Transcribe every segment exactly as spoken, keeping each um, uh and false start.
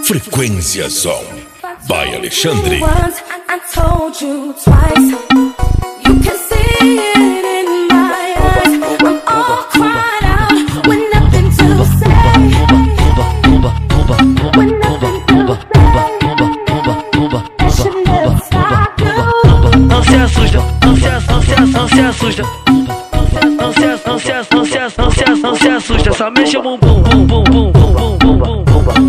Frequência Som by Alexandre. I told you twice. You can see it in my eyes. I'm all cried out with nothing to say. With nothing to say. I should never stop you. Não se assusta, não se assusta, não se assusta. Não se assusta, não se assusta, não se assusta, não se assusta. Só mexe o bumbum, bum bum bum bum bum bum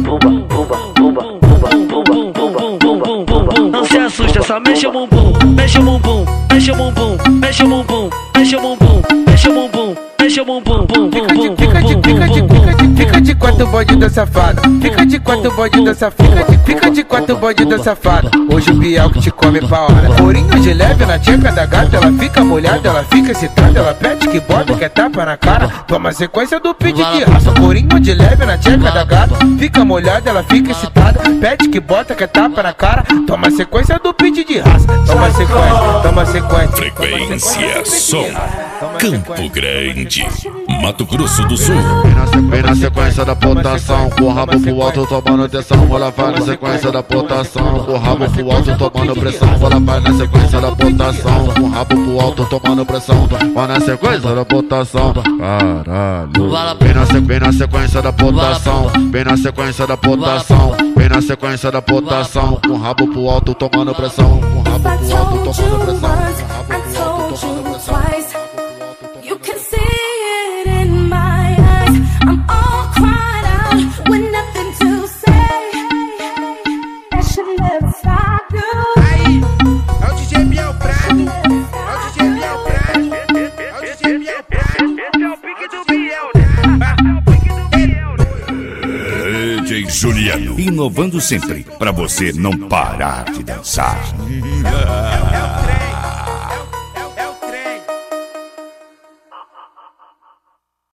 bum. Não se assusta, só mexe o bumbum, mexe o bumbum, mexe o bumbum, mexe o bumbum, mexe o bumbum, mexe o bumbum, mexe o bumbum, bum bum bum. Fica de, fica de, fica de, fica de quatro bode da safada. Fica de quatro bode da safada. Fica de quatro bode da safada. Hoje o Biel que te come pra hora. Corinho de leve na tcheca da gata. Ela fica molhada, ela fica excitada. Ela pede que bota, quer tapa na cara. Toma sequência do pede de raça. Corinho de leve na tcheca da gata. Fica molhada, ela fica excitada. Pede que bota, quer tapa na cara. Toma sequência do pede de raça. Toma sequência, toma sequência. Frequência Som, Campo Grande, Mato Grosso do Sul. Vem na sequência da potação, com o rabo pro alto tomando atenção. Ela vai na sequência da potação, com o rabo pro alto tomando pressão. Ela vai na sequência da potação, com o rabo pro alto tomando pressão. Vai na sequência da potação, caralho. Vem na, vem na sequência da potação, vem na sequência da potação, vem na sequência da potação, com o rabo pro alto tomando pressão. Com o rabo pro alto tomando pressão. Com o rabo pro alto tomando pressão. You can see it in my eyes. I'm all cried out with nothing to say. I should never stop you. Aí, é o D J Biel Prado. É o D J Biel Prado. É o D J Biel Prado. Esse é o pique do Biel, né? É o pique do Biel, né? D J Juliano, inovando sempre pra você não parar de dançar. É o trem.